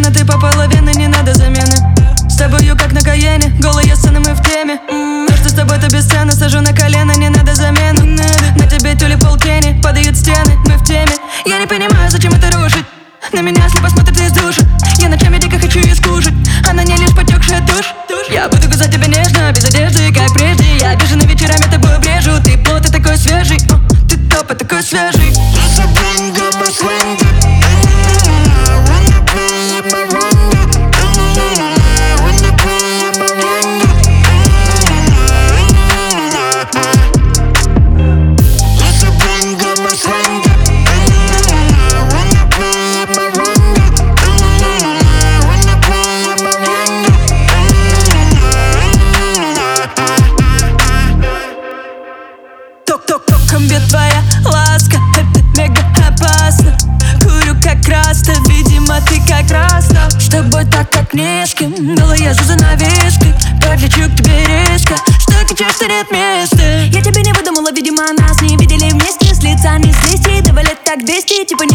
Совершенно ты по половине, не надо замены. С тобою как на Каене, голые сцены, мы в теме. То, что с тобой, то бесценно, сажу на колено, не надо замены. На тебе тюли полтени, падают стены, мы в теме. Я не понимаю, зачем это рушить. На меня слепо смотрит из души. Я ночами дико хочу ее скушать, а на ней лишь потекшая тушь. Я буду кусать тебя нежно, без одежды, как прежде. Я бешеный вечерами тобой брежу. Ты плотный, такой свежий, ты топ, такой свежий. Током бьет твоя ласка, это мега опасно. Курю как раз-то, видимо ты как раз-то. С тобой так как не с кем, голая за занавеской. Подлечу к тебе резко, что кричишь, что нет места. Я тебя не выдумала, видимо нас не видели вместе. С лица не слезти, 2 лет так 200, типа